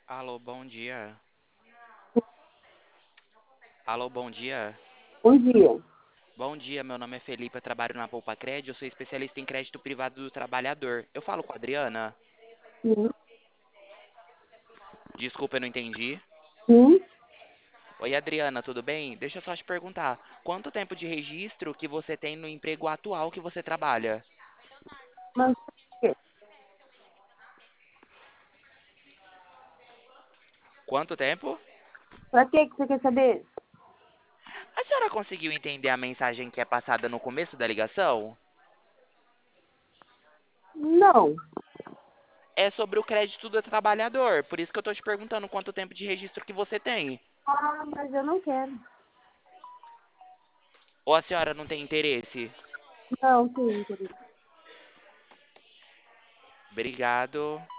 Alô, bom dia. Alô, bom dia. Bom dia. Bom dia, meu nome é Felipe, eu trabalho na Poupa Crédito, eu sou especialista em crédito privado do trabalhador. Eu falo com a Adriana? Sim, Desculpa, eu não entendi. sim, Oi, Adriana, tudo bem? Deixa eu só te perguntar, quanto tempo de registro que você tem no emprego atual que você trabalha? mas Quanto tempo? pra que você quer saber? A senhora conseguiu entender a mensagem que é passada no começo da ligação? Não. É sobre o crédito do trabalhador, por isso que eu tô te perguntando quanto tempo de registro que você tem. Ah, mas eu não quero. Ou a senhora não tem interesse? Não, sim, querido. Obrigado.